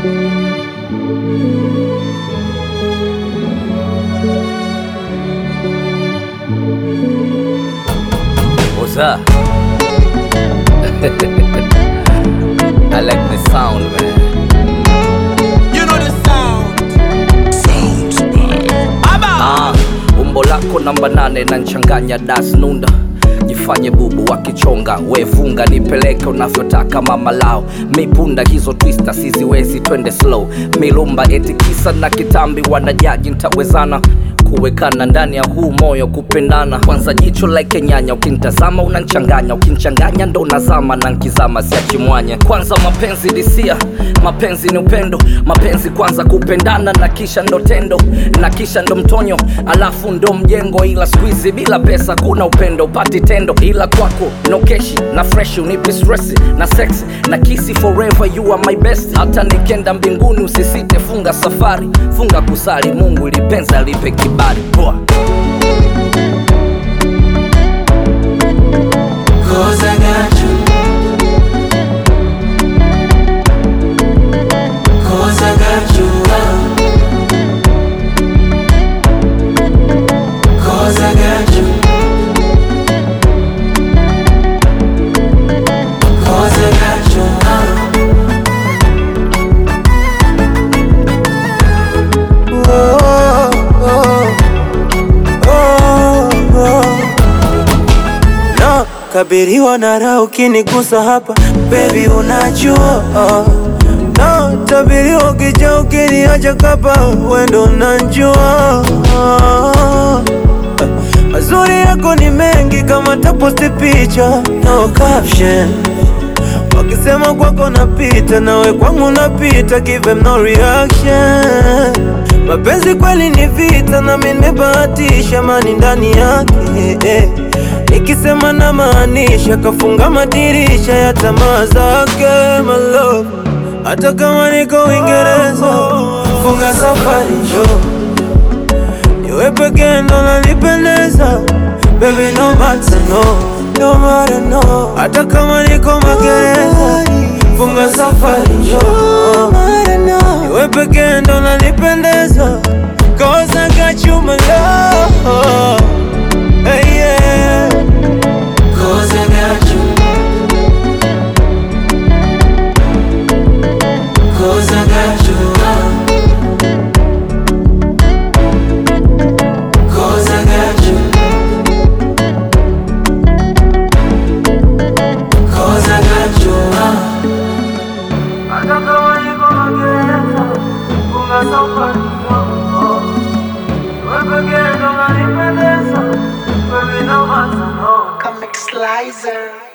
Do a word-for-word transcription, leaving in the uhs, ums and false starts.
What's up? I like the sound, man. You know the sound. Sounds by Ah, umbo lako namba nane na nchanganya das nunda. Jifanye bubu wakichonga, we funga nipeleke unavyotaka mama lao. Mipunda hizo twister siziwezi, twende slow. Milumba eti kisa na kitambi wanajaji nitawezana kuwekana ndani ya huu moyo kupendana. Kwanza jicho like nyanya, ukinitazama unanchanganya, ukinchanganya ndo unazama na nkizama siachi mwanya. Kwanza mapenzi disia, mapenzi ni upendo, mapenzi kwanza kupendana na kisha ndo tendo, na kisha ndo mtonyo, alafu ndo mjengo. Ila squeezy bila pesa kuna upendo upati tendo, ila kwako no keshi na fresh unipi stress na sexy na kisi forever you are my best. Hata nikenda mbinguni usisite, funga safari, funga kusali Mungu ili penzi alipe kibali. Boy. Cause I got you. Cause I got you. Cause I got you. Cause I got you. Oh, oh, oh, oh. No, kabiriwa na raha ukinigusa hapa baby unajua oh. No, tabiriwa ukija ukiniacha kapa wendo unajua oh. Mazuri yako ni mengi kama taposti picha no caption. Wakisema kwako napita nawe kwangu napita, give them no reaction. Mapenzi kweli ni vita na mimi nimebahatisha mani ndani yake eh. Nikisema na maanisha, kafunga madirisha ya tamaa zake my love. Hata kama niko Uingereza, funga safari njoo, niwe pekee ndo nanipendeza baby no matter no, no matter no. Hata kama niko magereza, funga safari njoo, niwe pekee ndo nanipendeza. Cause I got you my love, hey, yeah. Cause I got you. Cause I got you. Cause I got you. Cause I got you. Hata kama niko magereza, funga safari njoo, niwe pekee ndo nanipendeza baby no matter no. Comic Slicer.